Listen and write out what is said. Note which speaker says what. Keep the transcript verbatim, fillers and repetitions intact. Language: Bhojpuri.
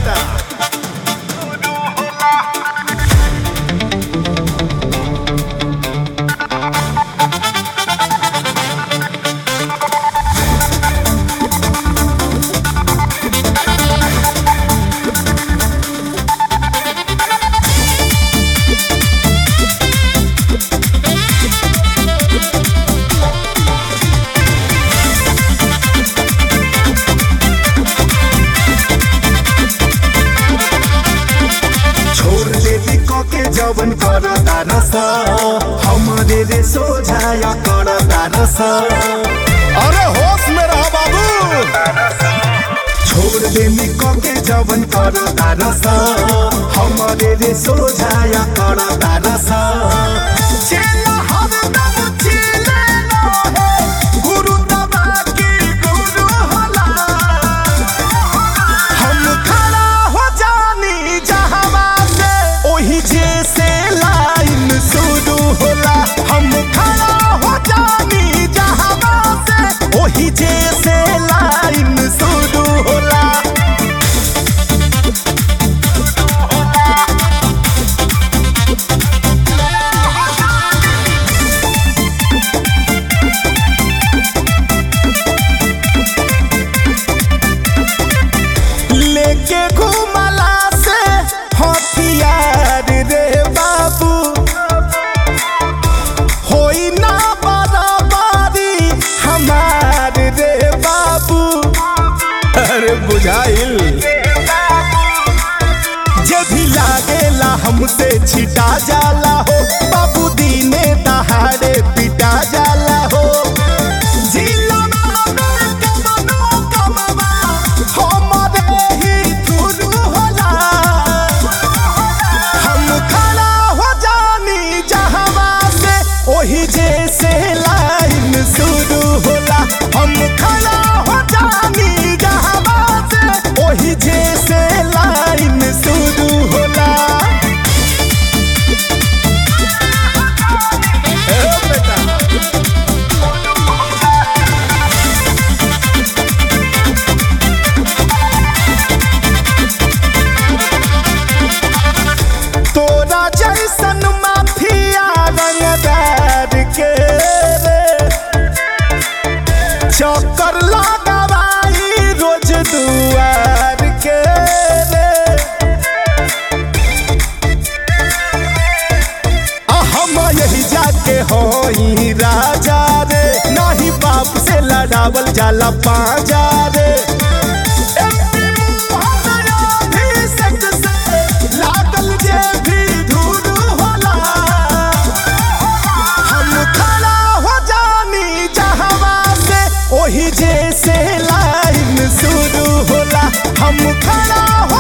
Speaker 1: बेटा। जवन कर तारस हमरे रे सोझाया कर तारस। अरे होश में रह बाबू। छोड़ दे निको के जवन कर तारस हमरे रे सोझाया कर तारस। चेला हरदम चले रहे गुरु दबा के गुरु होला। हम खड़ा हो जानी जहावा से ओही जे हम खड़ा हो जानी जहां से ओही जैसे लाइन शुरू होला। लेके घुमला से हथियार रे बाबू बुझाइल जे भी लागेला हमसे छिटा जाला हो बाबू दीने दहाड़े पिटा जाला हो। हम खड़ा हो जानी जहावा से ओही जैसे लाइन शुरू होला। हम खड़ा हो जानी जहावा ओही जैसे लाइन शुरू होला। बेटा तोरा जैसन माफिया रंगदार के चक्कर लगावाई रोज दुआर के रे। हम यही जाके होई राजा रे नाही बाप से लड़ावल जाला पाजा रे। लागल जे भी धूल होला हम खड़ा हो जानी जहावा से ओही जैसे लाइन शुरू होला। हम खड़ा